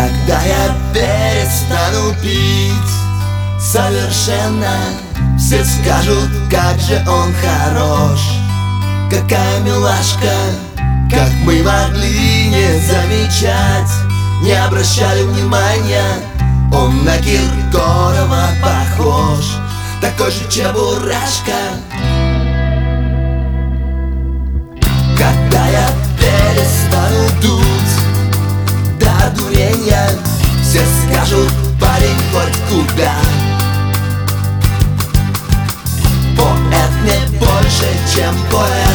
Когда я перестану пить совершенно, все скажут, как же он хорош. Какая милашка, как мы могли не замечать, не обращали внимания. Он на Киркорова похож, такой же чебурашка. Когда я перестану дуть до дурения, все скажут, парень хоть куда. Поэт не больше, чем поэт.